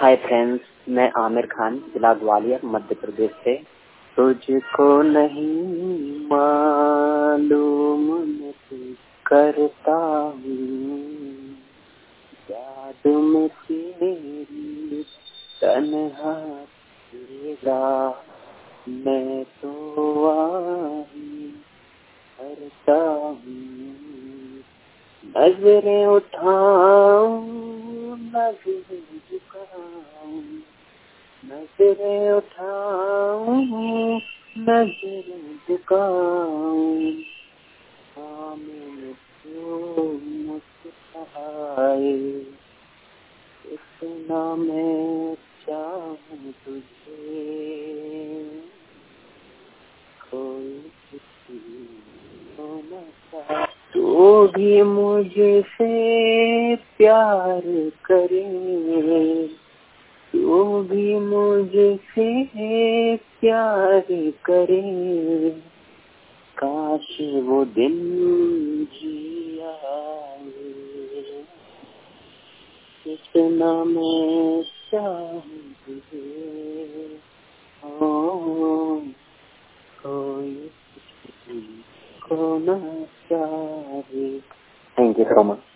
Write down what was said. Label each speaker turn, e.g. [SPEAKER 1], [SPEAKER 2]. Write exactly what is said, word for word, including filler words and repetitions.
[SPEAKER 1] Hi friends, मैं आमिर खान, जिला ग्वालियर, मध्य प्रदेश से। तुझको नहीं मालूम मैं तू करता हूँ, याद में तेरी तन्हा तेरा मैं तो आही करता हूँ। नजरें उठाऊं नजरें झुकाऊं, नजरें उठाऊं नजरें झुकाऊं, सामने तो मुस्कुराए इतना मैं चाहूं तुझे, कोई किसी को न चाहे तो भी मुझसे प्यार करे, तो भी मुझसे प्यार करे, काश वो दिन जी आए, इतना मैं चाहूं तुझे, ओ कोई किसी को न चाहे। Thank you so much.